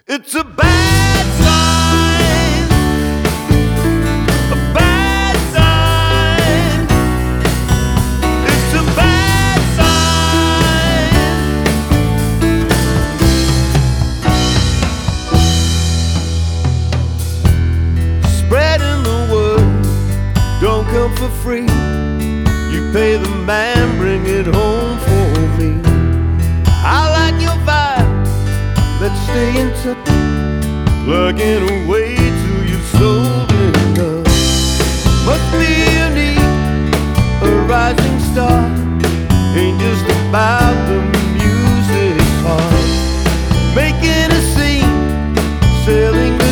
It's a bad sign, a bad sign. It's a bad sign. Spreading the word don't come for free. You pay the man, bring it home for me. I like your vibe, let's stay in touch. Plugging away till you're sold enough. Must be unique, a rising star. Ain't just about the music part. Making a scene, selling the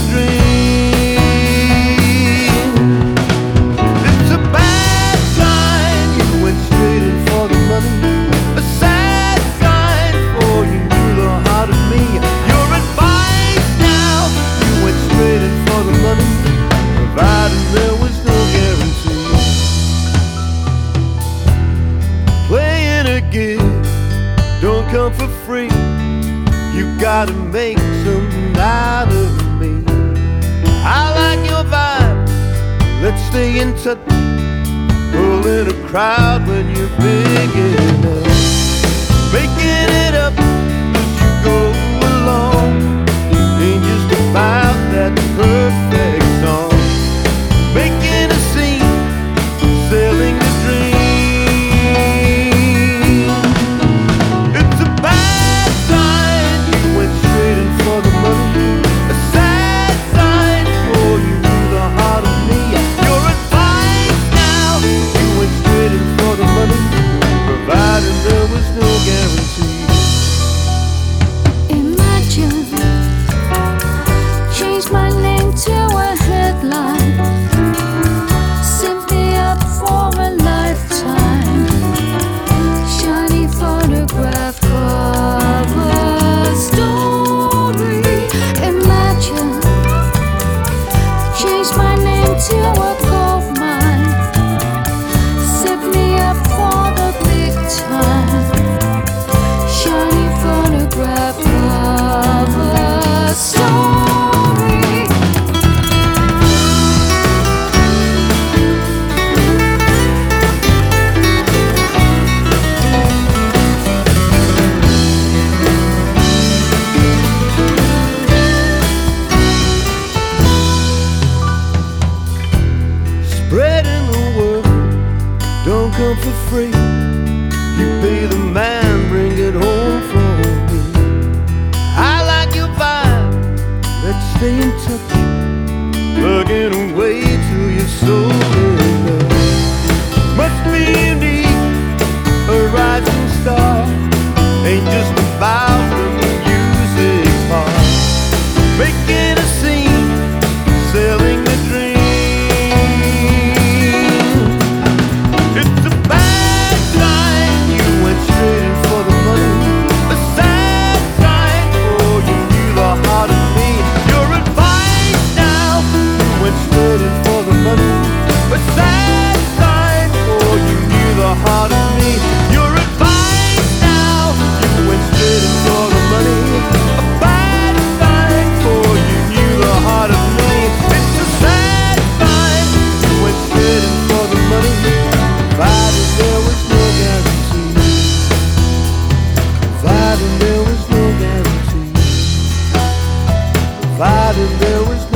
dream. It's a bad sign, you went straight in for the money. A sad sign for you knew the heart of me. Your advice now, you went straight in for the money, providing there was no guarantee. Playing a gig don't come for free. You gotta make something out of me. I like your vibe, let's stay in touch. Pulling a crowd when you're big enough. Making it up as you go along. Ain't just about that perfect song. Making a scene, selling the dream. It's a bad sign, you went straight in for the money. A sad sign for you knew the heart of me. Your advice now, you went straight in for the money, provided there was no guarantee. Imagine, change my name to a headline. Set me up for a lifetime. Shiny photograph cover story. Imagine, change my name to a gold mine. Set me up for the big time. Shiny photograph cover story. Spreading the word don't come for free. You pay the man, bring it home for me. I like your vibe, let's stay in touch. Plugging away till you're sold enough. Must be unique, a rising star. Ain't just about the music part. Making a scene, selling the dream. It's a bad sign, you went straight in for the money. A sad sign for you knew the heart of me. Your advice now, you went straight in for the money. A sad sign for you knew the heart of me. Your advice now, you went straight in for the money. A bad sign for you knew the heart of me. It's a sad sign, you went straight in for the money, provided there was no guarantee. Provided there was no guarantee. Provided there was no